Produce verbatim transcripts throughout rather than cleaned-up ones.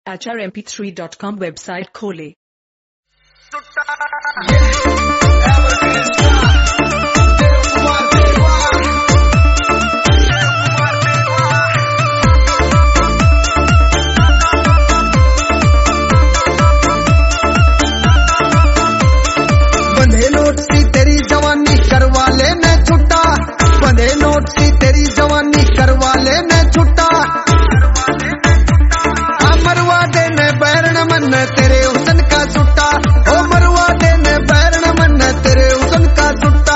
H R M P three dot com website खोले। बंधे note सी तेरी जवानी करवा ले मैं छुट्टा, बंधे नोट सी तेरी जवानी करवा ले मैं छुट्टा। मरवा देने बैरण मन तेरे हुसन का छुट्टा, ओ मरवा देने बैरण मन तेरे हुसन का छुट्टा।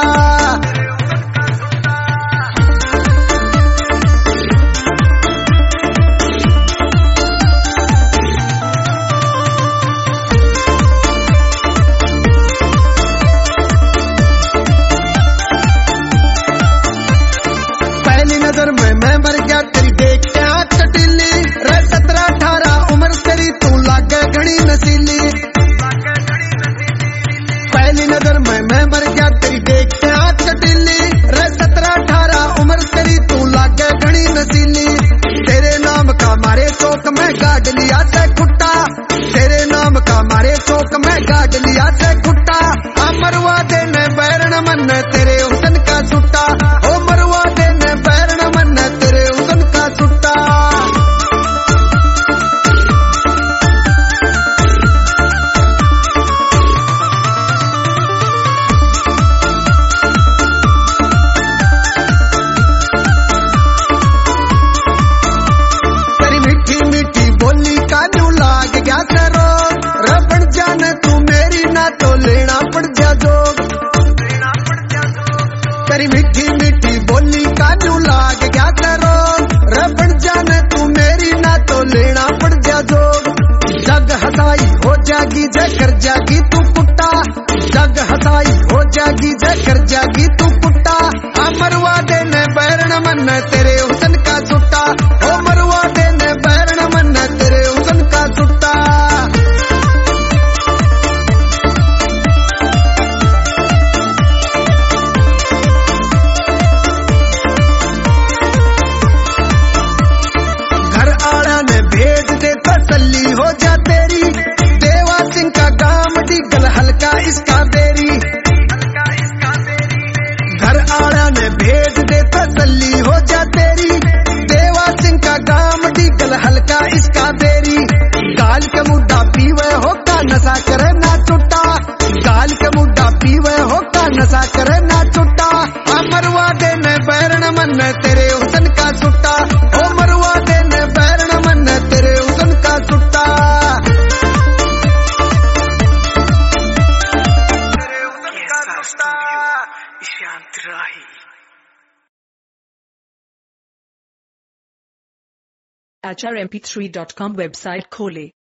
पहली नजर में मैं मर गया तेरी देख के आँख चटीली, रे सत्रह अठारह उम्र तेरी तू लागे घड़ी नसीली। पहली नजर में मैं मर गया तेरी देख के आँख चटीली, रे सत्रह अठारह उम्र तेरी तू लागे घड़ी नसीली। तेरे नाम का मारे चौक में गाड़ लिया से खुट्टा, तेरे नाम का मारे चौक में गाड़ लिया से खुट्टा। आ मरवा देने बैरण मन तेरे हुसन का छुट्टा, ओ मरवा देने बैरण मन तेरे हुसन का छुट्टा। तेरी मीठी मीठी बोली का न्यू लाग गया सरो, रबड़ जाने तू मेरी ना तो लेना पड़ जा जोग। तेरी मीठी मीठी बोली का न्यू लाग गया सरो, रबड़ जाने तू मेरी ना तो लेना पड़ जा जोग। जग हसाई हो जागी जय कर जागी तू कुत्ता, जग हसाई हो जागी जय कर जागी तू कुत्ता। आ मरवा देने बैरण मन तेरे हुसन का छुट्टा, ओ मरवा देने बैरण मन तेरे हुसन का छुट्टा। घर आड़ा ने भेज दे तसल्ली हो जा तेरी, देवा सिंह का काम डिगल हल्का इसका बेरी। घर आड़ा ने भेज दे तसल्ली हो जा तेरी, देवा सिंह का काम डिगल हल्का इसका बेरी। गाल के मुद्दा पीवे हो का नशा करे ना छुट्टा, गाल के मुद्दा पीवे हो का नशा करे ना छुट्टा। आ मरवा देने बैरण मन तेरे हुसन का छुट्टा, ओ मरवा देने बैरण मन तेरे हुसन का छुट्टा। H R M P three dot com website खोले।